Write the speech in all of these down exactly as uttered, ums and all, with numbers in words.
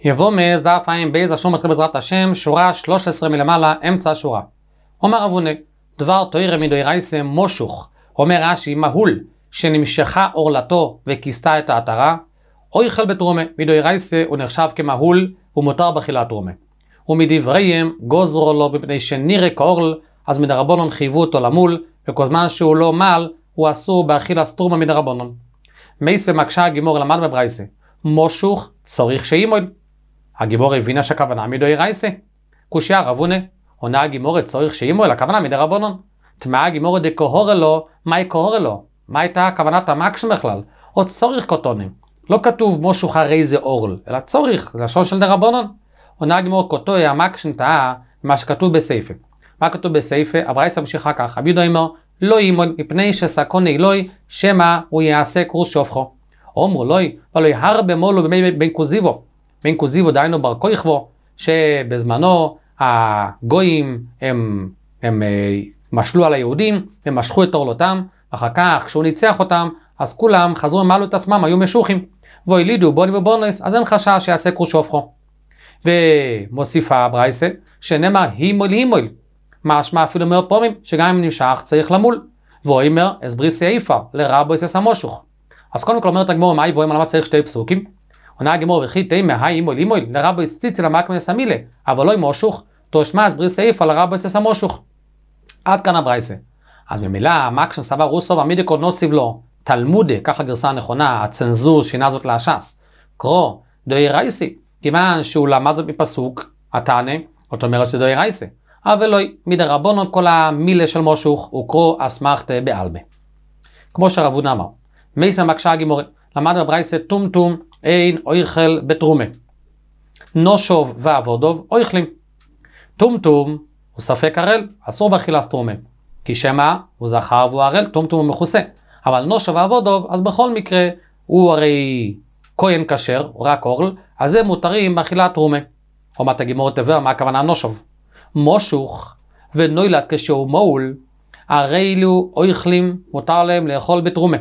יבוא מז דף עין בייז אשר מתחיל בעזרת השם, שורה שלוש עשרה מלמעלה, אמצע השורה. אומר אבונה, דבר תוירה מדוירייסה מושוך, אומר רש"י, מהול שנמשכה אורלתו וכיסתה את העטרה, או יחל בתרומה, מדוירייסה הוא נחשב כמהול ומותר באכילת תרומה. ומדבריהם גוזרו לו מפני שנראה כאורל, אז מדרבנון חייבו אותו למול, וכל זמן שהוא לא מל, הוא אסור באכילת תרומה מדרבנון. מייס ומקשה הגימור למד בברייסה, מושוך צריך שימול. הגימור הבינה שהכוונה מדוירייסה. קושיה רבונה, עונה הגימור צריך שימול, הכוונה מדרבנון. תמה הגימור דקהורה לו, מהי קהורה לו? מה הייתה כוונת המקש בכלל? עוד צורך קוטונים. לא כתוב מושוך הרי זה אורל, אלא צורך, זה לשון של דרבנון. עונה הגימור קוטוי המקש נטעה מה שכתוב בסייפה. מה כתוב בסייפה? הברייסה ממשיכה כך, אבידו אמר, לא ימול, מפני שסקון אלוהי, שמא הוא יעשה קרוס שופכו. אומרו לוי, ולא הרבה מולו בין כוזיבו. בין כוזיבו דיינו בר כויכבו, שבזמנו הגויים הם, הם משלו על היהודים, הם משכו את אורלותם, אחר כך כשהוא ניצח אותם, אז כולם חזרו ומעלו את עצמם, היו משוכים. והולידו בוני ובונוס, אז אין חשש שיעשה קרוס שופכו. ומוסיפה ברייסה, שנאמר הימול הימול. משמע אפילו מאוד פעמים, שגם אם נמשך צריך למול. ואומר, אסברי סעיפה, לרבו יסס המושוך. אז קודם כל אומרת הגמור, מה יבואים על מה צריך שתי פסוקים? עונה הגמור, וכי תימא, היי אימול אימול, לרבו יסציצי למקם יסמילה, אבל לא מושוך, תושמע אסברי סעיפה, לרבו יסס המושוך. עד כאן הברייסה. אז במילה, המקשן סבר רוסו, עמידי כל נוסיב לו, תלמודה, ככה גרסה הנכונה, הצנזור שינה זאת להשס. קרוא, דוירייסי, כיוון שהוא למד זאת מפסוק, התענה, זאת אומרת שדוירייסי. אבל לא, מדרבנון כל המילה של מושוך, הוא קרוא אסמכתא בעלמא. כמו שרבונה אמר. מייסה מקשה הגימורה, למד בברייסה טום טום, אין אויכל בתרומה. נושוב ועבודוב אויכלים. טום טום הוא ספק הרל, אסור באכילת תרומה. כי שמה הוא זכר והוא הרל, טום טום הוא מכוסה. אבל נושוב ועבודוב, אז בכל מקרה, הוא הרי כהן כשר, רק אורל, אז זה מותרים באכילת תרומה. אומרת הגימורה תבהר, מה הכוונה נושוב? מושוך ונוילד כשהוא מול, הרי אלו אויכלים מותר להם לאכול בתרומה.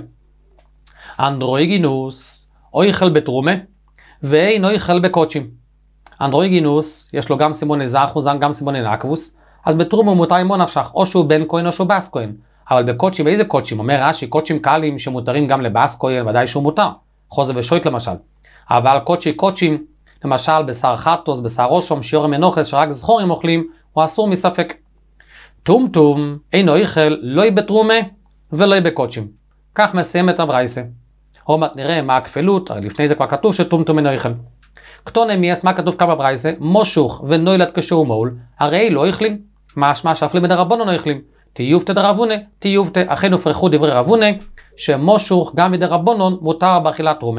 אנדרואיגינוס אויכל בתרומה, ואין אויכל בקודשים. אנדרואיגינוס יש לו גם סימוני זכוס, גם סימוני נקבוס, אז בתרומה מותר עמו נפשך, או שהוא בן כהן או שהוא בס כהן. אבל בקודשים, באיזה קודשים? אומר רש"י, קודשים קלים שמותרים גם לבס כהן, ודאי שהוא מותר. חוזה ושויט למשל. אבל קודשי קודשים, למשל בשר חטוס, בשר רושום, שיור מנוחס, שרק זכורים אוכלים, הוא אסור מספק. טום טום, אין אויכל, לא בתרומה ולא בקודשים. כך מסיים את הברייסה. עוד מעט נראה מה הכפלות, הרי לפני זה כבר כתוב שטום טום אין אויכל. כתונה מייס, מה כתוב כאן בברייסה? מושוך ונוילד כשהוא מול, הרי לא אוכלים. משמע שאפילו מדרבנון לא אוכלים. תיובתא דרבונה, תיובתא, אכן הופרכו דברי רבונה, שמושוך גם מדרבנון מותר באכילת תרומה.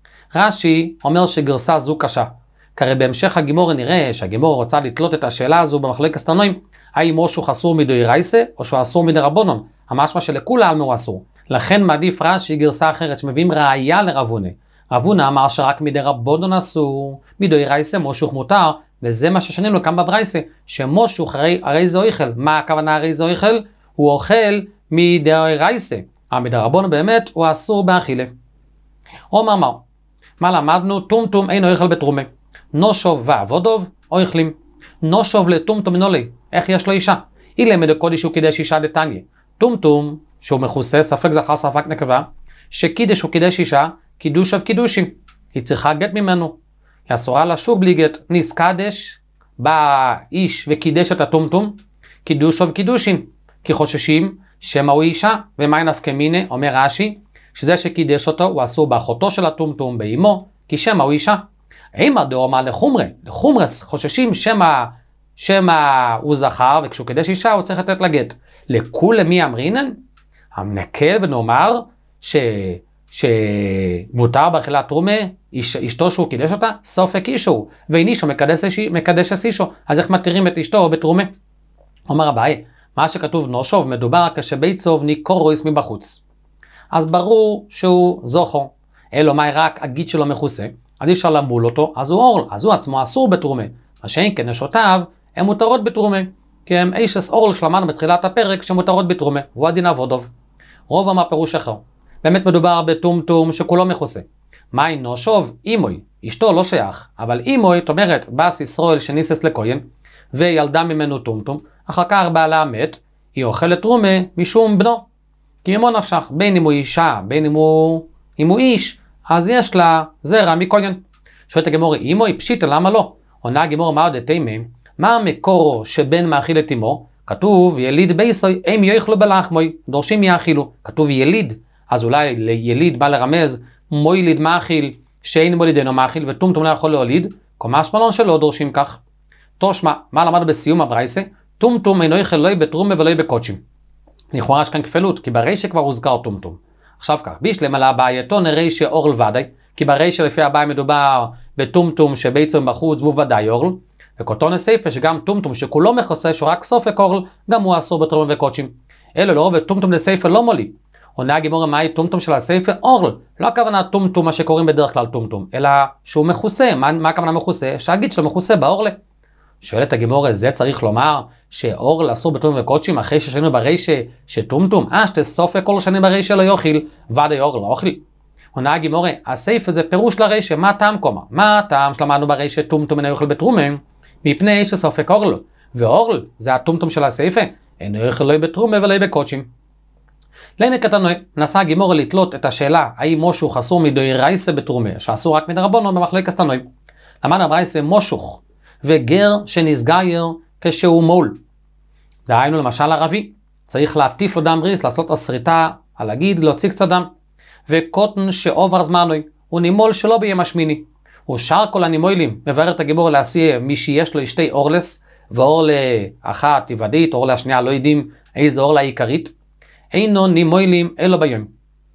רש"י אומר שגרסה זו קשה. כרי בהמשך הגימור נראה שהגימור רוצה לתלות את השאלה הזו במחלוקת תנועים, האם מושוך אסור מדוירייסה או שהוא אסור מדרבנון, המשמע שלכולי עלמא הוא אסור. לכן מעדיף רש"י גרסה אחרת שמביאים ראיה לרבונה. רבונה אמר שרק מדרבנון אסור, מדוירייסה מושוך מותר, וזה מה ששנינו כאן בברייסה, שמושוך הרי, הרי זה אויכל. מה הכוונה הרי זה אויכל? הוא אוכל מדוירייסה, המדרבנון באמת הוא אסור באכילה. אומר מר, מה למדנו? טום טום אין אויכל בתרומה. נושוב ועבודוב אויכלים. נושוב לטום טום נולי. איך יש לו אישה? אילם מדקודש הוא קידש אישה דתניא. טום טום שהוא מכוסה, ספק זכר ספק נקבה, שקידש הוא קידש אישה, קידוש אב קידושים. היא צריכה גט ממנו. היא אסורה לשוב בלי גט. ניסקדש, בא איש וקידש את הטום טום, קידוש אב קידושים. כי חוששים שמא הוא אישה, ומה נפקא מינה, אומר רש"י, שזה שקידש אותו הוא אסור באחותו של הטומטום באמו, כי שמא הוא אישה. אימא דאמר לחומרה, לחומרס חוששים שמא, שמא הוא זכר, וכשהוא קידש אישה הוא צריך לתת לה גט. לכולי מי אמרינן? נקל ונאמר ש, שמותר באכילת תרומה, איש, אשתו שהוא קידש אותה, סופק אישו, ואין אישו מקדש, מקדש אישו, אז איך מתירים את אשתו בתרומה? אומר אביי, מה שכתוב נושוב מדובר כשביצוב ניקורויס מבחוץ. אז ברור שהוא זוכו, אלו מה רק הגיד שלו מכוסה, אז אי אפשר למול אותו, אז הוא אורל, אז הוא עצמו אסור בתרומה. מה שאין כן נשותיו, הן מותרות בתרומה, כי הם אישס אורל שלמדנו בתחילת הפרק שמותרות בתרומה, והוא הדין עבודוב. רוב מה פירוש אחר. באמת מדובר בטום טום שכולו מכוסה. מה אינו שוב? אימוי, אשתו לא שייך, אבל אימו, זאת אומרת, בס ישראל שניסס לכהן, וילדה ממנו טומטום, אחר כך בעלה מת, היא אוכלת תרומה משום בנו. כי ממו נפשך, בין אם הוא אישה, בין אם הוא, אם הוא איש, אז יש לה זרע מכהן. שואלת הגמורה, אימו היא פשיטה, למה לא? עונה הגמורה, מה עוד תימי? מה המקור שבן מאכיל את אמו? כתוב יליד בייסוי, הם יאכלו בלחמוי, דורשים יאכילו. כתוב יליד, אז אולי ליליד בא לרמז, מויליד מאכיל, שאין מוליד אינו מאכיל, וטומטום לא יכול להוליד, קומש מלון שלא דורשים כך. תושמע, מה למדנו בסיום הברייסה? טומטום אינו יאכל לא בתרומה ולא בקודשים. לכאורה יש כאן כפלות, כי ברישא כבר הוזכר טומטום. עכשיו כך, בישלם על הבעייתו נראה שאורל ודאי, כי ברישא לפי הבעיה מדובר בטומטום שבעצם בחוץ והוא ודאי אורל, וכותון הסייפה שגם טומטום שכולו מכוסה שרק סופק אורל, גם הוא אסור בתרומה וקודשים. אלו לרוב טומטום לסייפה לא מולי. עונה הגמורה, מהי טומטום של הסייפה? אורל. לא הכוונה טומטום מה שקוראים בדרך כלל טומטום, אלא שהוא מכוסה. מה, מה הכוונה מכוסה? שהגיד שלו מכוסה באורלה. שואלת הגמורה, זה צריך לומר שאורל אסור בתרומה וקודשים אחרי ששנים ברישא שטומטום? אה, שתי סופק כל שנים ברישא לא יאכיל, ודאי אורל לא אוכל. עונה הגמורה, הסייפה זה פירוש לרישא, מה טעם קומה? מה הטעם שלמדנו ברישא טומטום אינו יאכל בתרומה? מפני שסופק אורל. ואורל זה הטומטום של הסייפה, אינו יאכל לא בתרומה ולא בקודשים. לעמק קטנוי, מנסה הגמורה לתלות את השאלה האם מושוך אסור מדאורייסה בתרומה, שאסור רק מדרבנן במחלוקת תנועים. למדנו ברייסה מושוך וגר שנסגייר כשהוא מול. דהיינו למשל ערבי, צריך להטיף לו דם בריס, לעשות הסריטה על הגיד, להוציא קצת דם. וקוטן שעובר זמנוי, הוא נימול שלא ביום השמיני. ושאר כל הנימולים מבאר את הגמורה להסיע מי שיש לו שתי אורלס, ואור לאחת יוודית, אור לשנייה לא יודעים איזה אור לעיקרית. אינו נימולים אלו ביום.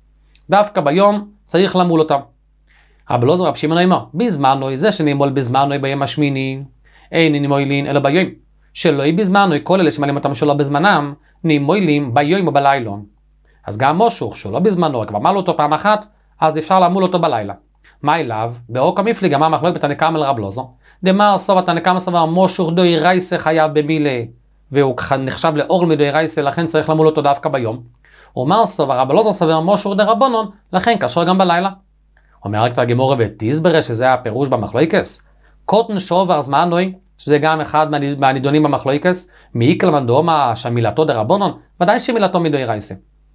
דווקא ביום צריך למול אותם. אבל לא זה רב שמעון אמר, בזמנוי, זה שנימול בזמנוי ביום השמיני, אין נימולים אלו ביום. שלא היא בזמנוי, כל אלה שמעלים אותם שלא בזמנם, נימולים ביום או בלילון. אז גם מושוך שלא בזמנו, כבר מל אותו פעם אחת, אז אפשר למול אותו בלילה. מה אליו? באוק המפליג, אמר מחלוקת בתנא קמא לרב אלעזר, דאמר סובר תנא קמא סבר מושוך דאורייסה חייב במילה, והוא נחשב לאורל מדאורייסה, לכן צריך למול אותו דווקא ביום. אומר סובר רב אלעזר סבר מושוך דרבנן, לכן קשור גם בלילה. אומר רק הגמורה ותסברא שזה הפירוש במחלוקס. קוטן שעובר זמנוי, שזה גם אחד מהנידונים במחלוקס, מאיקל מנדומה שמילתו דרבנן, ודאי שמילתו מדאורייסה.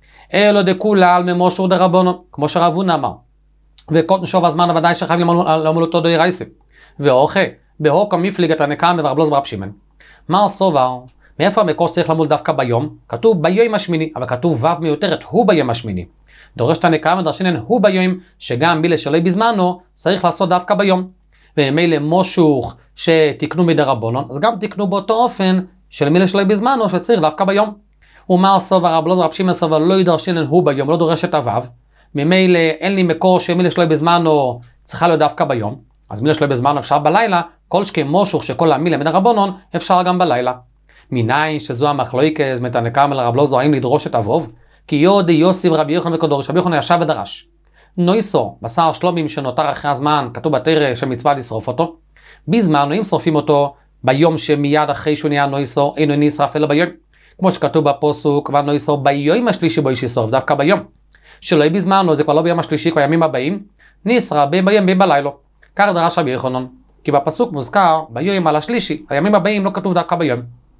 אלו דכולה על ממושוך דרבנן, כמו שרב הונא אמר. וקוטן שעובר זמן ודאי שחייב למול אותו דאורייסה. ואוכה, בהוק המפליג תנא קמא ורב אלעזר ורב שמעון. מר סובר, מאיפה המקור שצריך למול דווקא ביום? כתוב ביום השמיני, אבל כתוב ו' מיותרת, הוא ביום השמיני. דורש תנא קמא דרשנן הוא ביום, שגם מילה שלא בזמנו צריך לעשות דווקא ביום. וממילא מושוך שתקנו מדרבנן, אז גם תקנו באותו אופן של מילה שלא בזמנו שצריך דווקא ביום. ומר סובר רב אלעזר רב שמעון סובר לא ידרשנן הוא ביום, לא דורש את הו'. ממילא אין לי מקור שמילה שלא בזמנו צריכה להיות דווקא ביום. אז מילה שלא בזמנו אפשר בלילה, כל שכן מושוך שכל המילה מדרבנן אפשר גם בלילה. מניין שזו המחלוקת מתנא קמא לרב אלעזר האם לדרוש את אבוב? כי יודי יוסיף רבי יוחנן וקדורש, רבי יוחנן ישב ודרש. נויסור, בשר שלומים שנותר אחרי הזמן, כתוב בתורה שמצווה לשרוף אותו. בזמן, אם שורפים אותו ביום שמיד אחרי שהוא נהיה נויסור, אינו נשרף אלא ביום. כמו שכתוב בפסוק, ונויסור ביום השלישי בו איש ישרוף, דווקא ביום. שלא בזמן, זה כבר לא ביום השלישי, כבר ימים הבאים, נשרף בין ביום בין בלילה. כך דרש רבי יוחנן. כי בפסוק מוזכר ביום על השלישי, הימים הבאים לא כתוב דווקא ביום.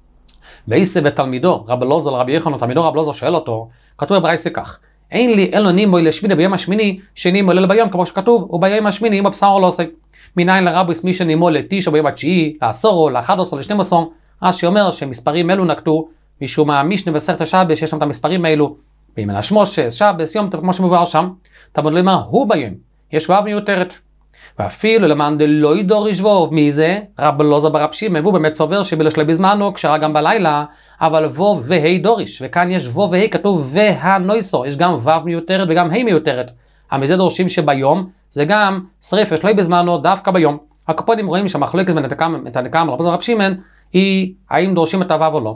ואיסה בתלמידו, רב אלעזר לרבי יוחנן, תלמידו רב אלעזר שואל אותו, כתוב בברייתא כך, אין לי אלו נימוי לשמיני ביום השמיני, שנימוי לילה ביום, כמו שכתוב, וביום השמיני אם הבשר לא עושה. מניין לרבוס מי שנימוי לתשע ביום התשיעי, לעשור, לאחד עשר, לשנים עשר, אז שאומר שמספרים אלו נקטו, משום המשנה במסכת השבת שיש שם את המספרים האלו, בימי השמושת, שבת, יום טוב, כמו שמובהר שם, תלמוד לומר, הוא ביום, יש ו' מיותרת. ואפילו למען דלא ידוריש וו, מי זה? רב אלעזר ברב שמעון, והוא באמת סובר שמילה שלו בזמנו, כשרה גם בלילה, אבל וו והי דוריש, וכאן יש וו והי, כתוב והנויסור, יש גם וו מיותרת וגם הי מיותרת. מזה דורשים שביום, זה גם שריפה שלו בזמנו, דווקא ביום. הקופונים רואים שהמחלוקת בין תנא קמא לרב אלעזר ברב שמעון, היא האם דורשים את הוו או לא.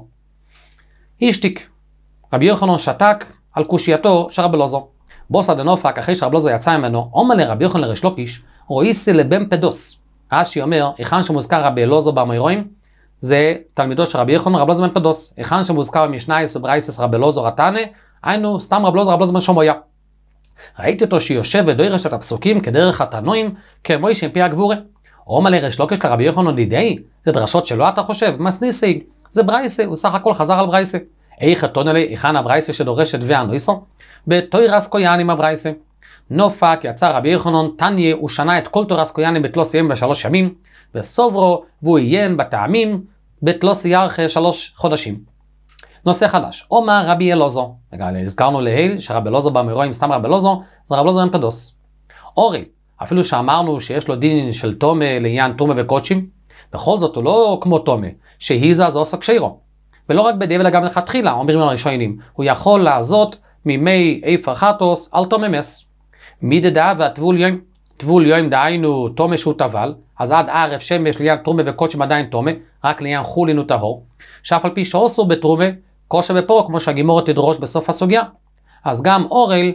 השתיק. רבי יוחנן שתק על קושייתו של רב אלעזר. בוסא דנופק, אחרי שרב אלעזר יצא ממנו, אומר לרבי יוחנן לריש לקיש, רואיסי לבן פדוס. רש"י אומר, היכן שמוזכר רבי אלעזר באמוראים, זה תלמידו של רבי יוחנן, רב אלעזר בן פדוס. היכן שמוזכר במשנייס וברייסס רבי אלעזר התנא, היינו סתם רב אלעזר, רב אלעזר בן שמעיה. ראיתי אותו שיושב ודורש את הפסוקים כדרך התנועים, כמו איש פי הגבורה. אומר לריש לוקיש לרבי יוחנן דידי, זה דרשות שלא אתה חושב, מסניסי, זה ברייסה, הוא סך הכל חזר על ברייסה. איך תונה לי, היכן הברייסה שדורשת ואנויסו? בתוירס קויאנים הברייסה. נופק יצא רבי יוחנן, תניה, הוא שנה את כל תוירס קויאנים בתלוס ימים בשלוש ימים, וסוברו, והוא עיין בטעמים, בתלוס ירחה שלוש חודשים. נושא חדש, אומר רבי אלעזר, הזכרנו להיל שרבי אלעזר במרואים סתם רבי אלעזר, זה רבי אלעזר אמפדוס. אורי, אפילו שאמרנו שיש לו דין של תומה לעניין תומה וקודשים, בכל זאת הוא לא כמו תומה, שהיזה זה עושה קשירו. ולא רק בדיעבד אלא גם לכתחילה, אומרים הראשונים, הוא יכול לעזות ממי איפר חטוס על תומה מס. מי דדעה והטבול יום, טבול יום דהיינו תומה שהוא טבל, אז עד ערב שמש לעניין תומה וקודשים עדיין תומה, רק לעניין חולין וטהור, שאף על פי שאוסר בתרומה, קושה ופה, כמו שהגימורת תדרוש בסוף הסוגיה. אז גם אורל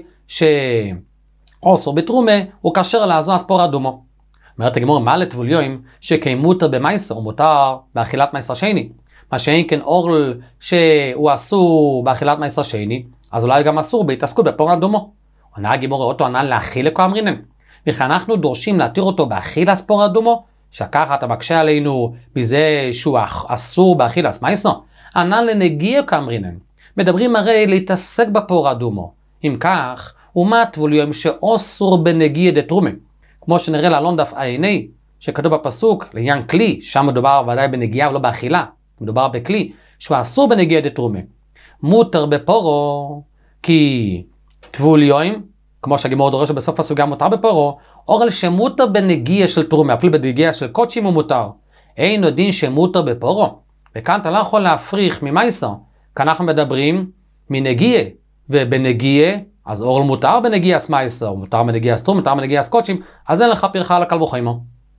שאוסר בתרומה, הוא כאשר לעזור ספור אדומו. אומרת הגימורת, מה לטבול יום שכמותר במייסר, הוא מותר באכילת מייסר שני. מה שאין כן אורל שהוא אסור באכילת מייסר שני, אז אולי גם אסור בהתעסקות בפור אדומו. עונה הגימורת אותו ענן להאכיל לכה אמרינן. וכי אנחנו דורשים להתיר אותו באכיל ספור אדומו, שככה אתה מקשה עלינו בזה שהוא אסור באכיל מייסר. ענן לנגיע כאמרינן. מדברים הרי להתעסק בפור אדומו. אם כך, ומה טבול יום שאוסר בנגיע דתרומה. כמו שנראה לעלון דף עיני, שכתוב בפסוק, לעניין כלי, שם מדובר ודאי בנגיעה ולא באכילה, מדובר בכלי, שהוא אסור בנגיע דתרומה. מותר בפורו, כי טבול יום, כמו שהגימור דורש בסוף הסוגיה מותר בפורו, אורל שמותר בנגיע של תרומה, אפילו בנגיע של קודשים הוא מותר. אין עוד דין שמותר בפורו. וכאן אתה לא יכול להפריך ממייסר, כאן אנחנו מדברים מנגיע, ובנגיע, אז אורל מותר בנגיע סמייסר, מותר בנגיע סטרום, מותר בנגיע סקודשים, אז אין לך פרחה על הקל וחיימו.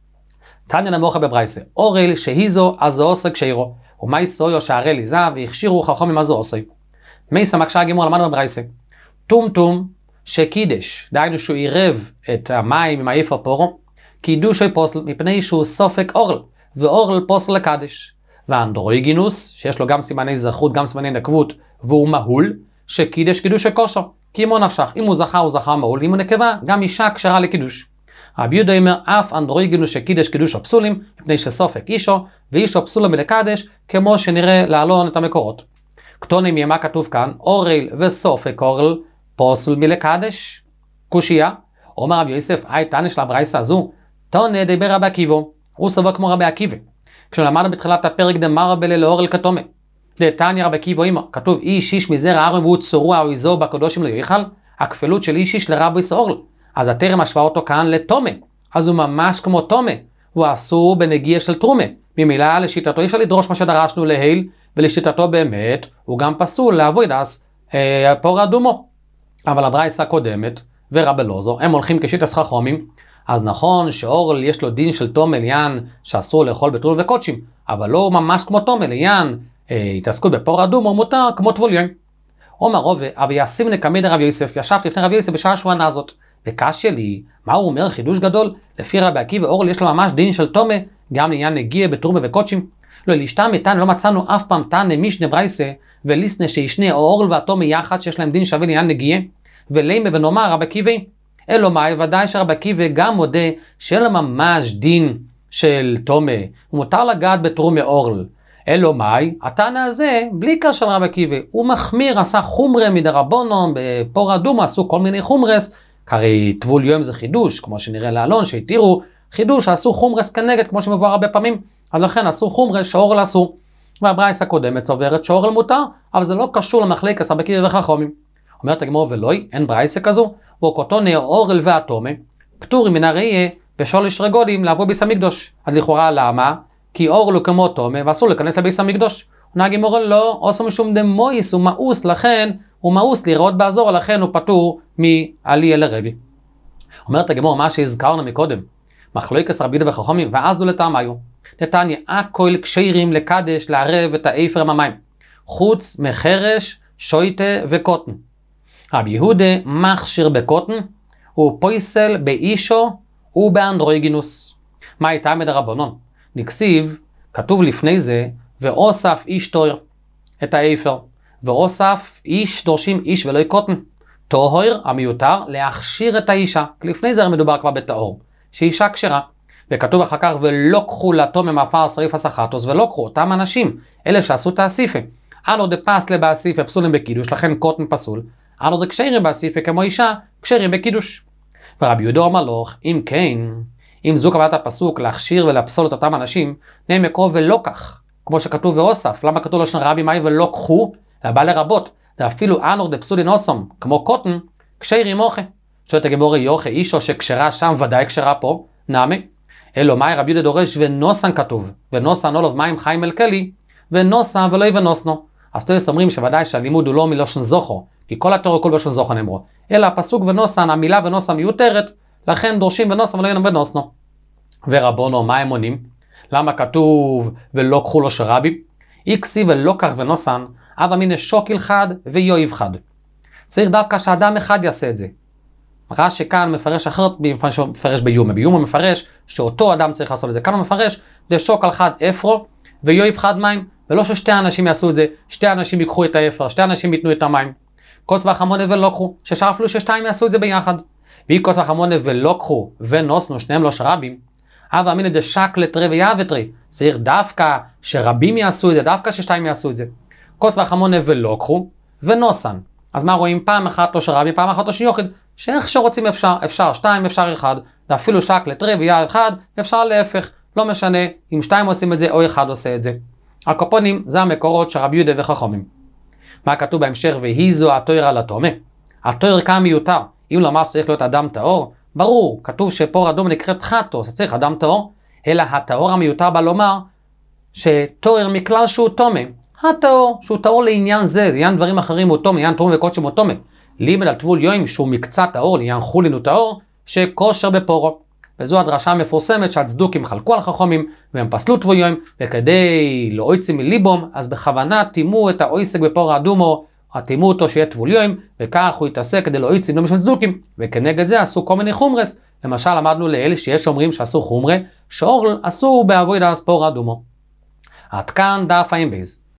תניא נמוכה בברייסה, אורל שהיזו אז זה עושה כשאירו, ומייסר יו שערי ליזה והכשירו חכמים אז זה עושה. מייסר מקשה הגימור למדנו בברייסה, טום טום שקידש, דהיינו שהוא עירב את המים עם האיפר פורו, קידושי פוסל מפני שהוא סופק אורל, ואורל פוסל לקדש. והאנדרוגינוס, שיש לו גם סימני זכות, גם סימני נקבות, והוא מהול, שקידש קידוש הכושר. כי אם הוא נפשך, אם הוא זכה, הוא זכה מהול, אם הוא נקבה, גם אישה כשרה לקידוש. רבי יהודה אומר, אף אנדרוגינוס שקידש קידוש הפסולים, מפני שסופק אישו, ואישו פסולה מלקדש, כמו שנראה לעלון את המקורות. כתונים ימה כתוב כאן, אורל וסופק אורל, פוסל מלקדש, קושייה. אומר רבי יוסף, אי תנא של הברייסה הזו, תנא דיבר רבי עקיבא, הוא סובר כמו רבי עקיבא. כשלמדנו בתחילת הפרק דמר בלה לאורל כתומה. דתניא רבי עקיבא אומר, כתוב איש איש מזרע אהרון והוא צורוע או איזו בקדושים לא יאכל, הכפלות של איש איש לרבי אורל. אז התרם משווה אותו כאן לתומה, אז הוא ממש כמו תומה, הוא אסור בנגיע של תרומה. ממילא לשיטתו אי אפשר לדרוש מה שדרשנו להיל, ולשיטתו באמת הוא גם פסול לעבודת אה, פור אדומו. אבל הברייסה הקודמת ורבי אלעזר הם הולכים כשיטת חכמים, אז נכון שאורל יש לו דין של תומה לעניין שאסור לאכול בתרומה וקודשים, אבל לא ממש כמו תומה לעניין אה, התעסקות בפור אדומו מותר כמו טבול יום. אומר רובה, אבי ישים נקמיד רבי יוסף, ישבתי לפני רבי יוסף בשעה שבוענה הזאת, וקש לי, מה הוא אומר חידוש גדול? לפי רבי עקיבא אורל יש לו ממש דין של תומה, גם לעניין נגיע בתרומה וקודשים. לא, לשתם מתן לא מצאנו אף פעם תנא מישנה ברייסה, וליסנה שישנה או אורל והתומה יחד שיש להם דין שווה לעניין נגיע, ולימה ונאמר רבי עקיבא, אלו מאי, ודאי שרבי עקיבא גם מודה שאין לו ממש דין של תומה, הוא מותר לגעת בתרומה אורל. אלו מאי, התנא הזה, בלי קשר לרבי עקיבא, הוא מחמיר, עשה חומרה מדרבנן, בפור אדומו עשו כל מיני חומרס, הרי טבול יום זה חידוש, כמו שנראה לעלון, שהתירו חידוש, עשו חומרס כנגד, כמו שמבואר הרבה פעמים, אז לכן עשו חומרס שאורל אסור. והברייסה הקודמת סוברת שאורל מותר, אבל זה לא קשור למחלקת רבי עקיבא וחכמים. אומרת הגמרא ולוי, אין ברייסה כזו, וכותונה אורל והתומה, פטורים מן הראייה בשולש רגולים לבוא ביס המקדוש. אז לכאורה למה? כי אורל הוא כמו תומה, ואסור להיכנס לביס המקדוש. עונה הגמרא לא, עושה משום דמויס, הוא מאוס, לכן הוא מאוס לראות באזור, לכן הוא פטור מעלייה לרגל. אומרת הגמרא מה שהזכרנו מקודם, מחלוקת רבי יהודה וחכמים, ואז דו לטעמיו. נתניה, הכל כשרים לקדש לערב את האיפר עם המים, חוץ מחרש, שויטה וקוטן. רבי יהודה מכשיר בקוטן, הוא פויסל באישו ובאנדרוגינוס. מה הייתה מדרבנן? נקסיב, כתוב לפני זה, ואוסף איש תויר את האיפר, ואוסף איש דורשים איש ולא קוטן. טוהר המיותר להכשיר את האישה. לפני זה מדובר כבר בטהור, שאישה כשרה. וכתוב אחר כך, ולא קחו לתומם עפר שריף הסחטוס, ולא קחו אותם אנשים, אלה שעשו את האסיפה. אנו דפסלה באסיפה פסולים בקידוש, לכן קוטן פסול. אנו דקשרים באסיפה כמו אישה, קשרים בקידוש. ורבי יהודה אמר לו, אם כן, אם זו קבלת הפסוק להכשיר ולפסול את אותם אנשים, נהיה מקרוא ולא כך, כמו שכתוב ואוסף. למה כתוב לשון רבי מאי ולא קחו? לבא לרבות, ואפילו אנו דפסולין אוסם, כמו קוטן, קשרים מוחה. שואלת הגמורה יוחה, אישו שקשרה שם ודאי קשרה פה, נעמי. אלו מאי רבי יהודה דורש ונוסן כתוב, ונוסן אולוב מים חיים אל כלי, ונוסן ולא ונוסנו. אז תויס אומרים שוודאי שהלימוד הוא לא מלושן זוכו, כי כל התורה כל בלושן זוכו נאמרו, אלא הפסוק ונוסן, המילה ונוסן מיותרת, לכן דורשים ונוסן ולא ונוסנו. ורבונו, מה הם עונים? למה כתוב ולא קחו לו שרבי? איקסי ולא כך ונוסן, אבא מין שוקיל חד ויואיב חד. צריך דווקא שאדם אחד יעשה את זה. רש"י כאן מפרש אחרת מפרש ביומה. ביומה מפרש שאותו אדם צריך לעשות את זה. כאן הוא מפרש דשוק על חד אפרו ויואיב חד מים, ולא ששתי אנשים יעשו את זה, שתי אנשים ייקחו את האפר, שתי אנשים ייתנו את המים. כוס וחמונה ולא קחו, ששאר אפילו ששתיים יעשו את זה ביחד. והיא כוס וחמונה ולא קחו ונוסנו, שניהם לא שרבים. אבא אמינא דשק לתרי ויעבתרי, צריך דווקא שרבים יעשו את זה, דווקא ששתיים יעשו את זה. כוס וחמונה ולא קחו ונוסן. אז מה רואים? פעם אחת לא שרבים, פעם אחת לא שיוחד. שאיך שרוצים אפשר, אפשר שתיים, אפשר אחד, ואפילו שק לתרי ויעד אחד, אפשר להפך, לא משנה אם שתיים עושים את זה או אחד עושה את זה. הקופונים זה המקורות של רבי יהודה וחכמים. מה כתוב בהמשך? והיא זו התויר על התומה. התויר כאן מיותר. אם לומר שצריך להיות אדם טהור, ברור, כתוב שפור אדום נקראת חטוס, אז צריך אדם טהור, אלא הטהור המיותר בא לומר שתויר מכלל שהוא תומה. הטהור שהוא טהור לעניין זה, לעניין דברים אחרים הוא תומה, לעניין תומה וקודשם הוא תומה. לימד על טבול יום שהוא מקצת טהור, לעניין חולין הוא טהור, שכושר בפורו. וזו הדרשה המפורסמת שהצדוקים חלקו על חכמים, והם פסלו טבול יום, וכדי לא אויצים מליבום, אז בכוונה תימו את האויסק בפור האדומו, תימו אותו שיהיה טבול יום, וכך הוא יתעסק כדי לא אויצים לא משל צדוקים. וכנגד זה עשו כל מיני חומרס, למשל למדנו לאלה שיש אומרים שעשו חומרה, שאור עשו בעבוד הספור האדומו. עד כאן דף ע"ב.